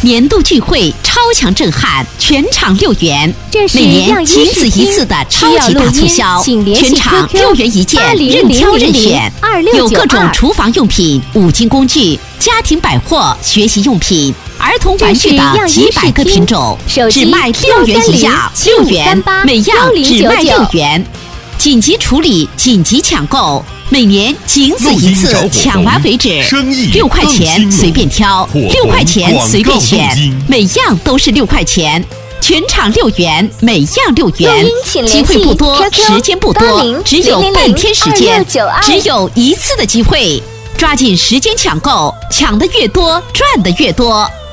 年度聚会超强震撼，全场6元。每年仅此一次的超级大促销，全场6元一件，任挑任选，有各种厨房用品、五金工具、家庭百货、学习用品、儿童玩具等几百个品种，只卖6元一样，6元，每样只卖6元。紧急处理，紧急抢购。每年仅此一次，抢完为止。6块钱随便挑，6块钱随便选，每样都是6块钱，全场6元，每样6元。机会不多，时间不多，只有半天时间，只有一次的机会，抓紧时间抢购，抢得越多，赚得越多。